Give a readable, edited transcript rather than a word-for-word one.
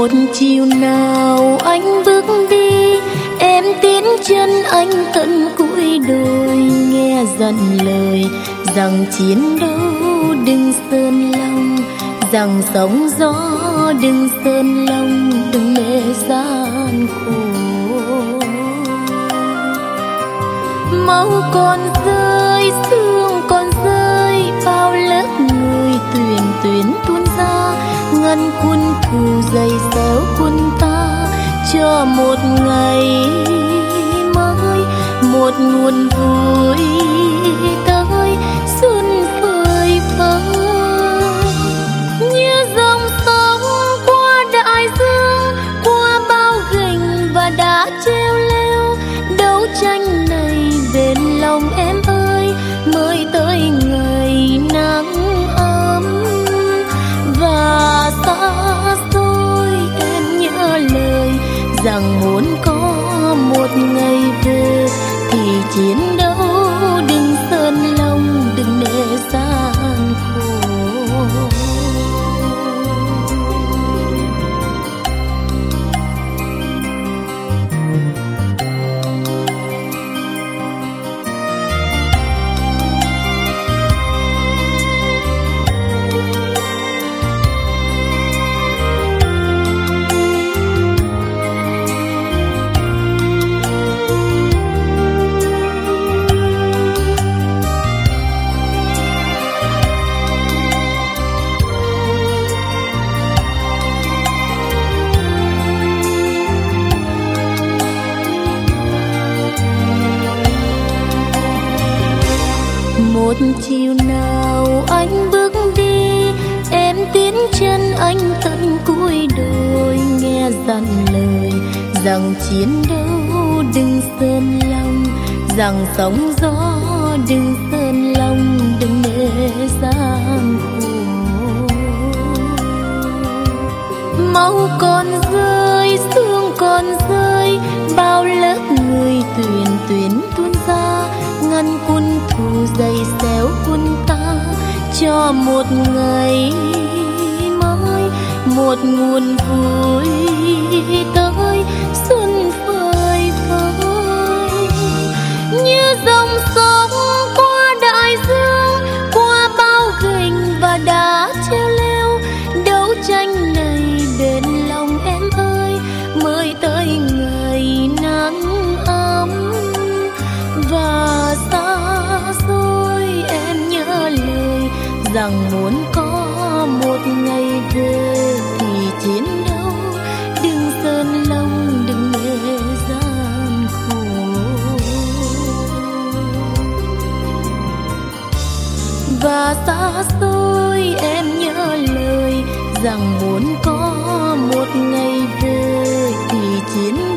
Một chiều nào anh bước đi, em tiến chân anh tận cuối đồi, nghe dặn lời rằng chiến đấu đừng sơn lòng, rằng sóng gió đừng sơn lòng, đừng để gian khổ. Máu còn rơi, sương còn rơi, bao lớp người tuyển tuyến tuôn ra, ngăn quân thù dày xéo quân ta cho một ngày mới, một nguồn vui tới xuân phơi phới. Như dòng sông qua đại dương, qua bao gành và đá treo leo, đấu tranh này bên lòng em ơi, mới tới ngày nắng ấm. Và xa xôi em nhớ lời rằng muốn có một ngày về, thì chiến đấu đừng sơn lòng, đừng để gian khổ. Một chiều nào anh bước đi, em tiến chân anh tận cuối đồi, nghe dặn lời rằng chiến đấu đừng sơn lòng, rằng sóng gió đừng sơn lòng, đừng để gian khổ. Máu còn rơi, sương còn rơi, bao lớp người tuyển tuyến tuôn ra, ngăn quân thù dày xéo quân ta cho một ngày mới, một nguồn vui tới xuân phơi phới. Như dòng sông qua đại dương, qua bao gành và đá treo leo, đấu tranh này bên lòng em ơi, mới tới ngày nắng ấm. Và xa xôi em nhớ lời rằng muốn có một ngày về, thì chiến đấu đừng sơn lòng, đừng để gian khổ. Và xa xôi em nhớ lời rằng muốn có một ngày về, thì chiến